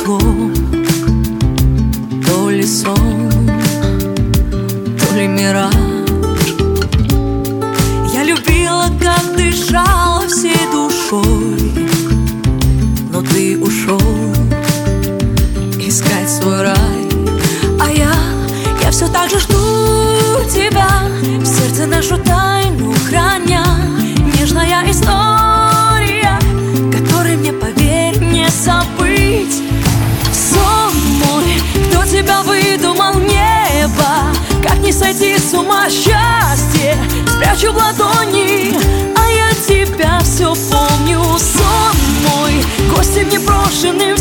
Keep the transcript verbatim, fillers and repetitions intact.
прошло, то ли сон, то ли мираж. Я любила, как дышала всей душой, но ты ушел искать свой рай. А я, я все так же жду тебя, в сердце нашу тайну храня. Нежная история, которой мне, поверь, не забыть. Сон мой, кто тебя выдумал, небо, как не сойти с ума, счастье спрячу в ладони, а я тебя все помню. Сон мой, гостем непрошенным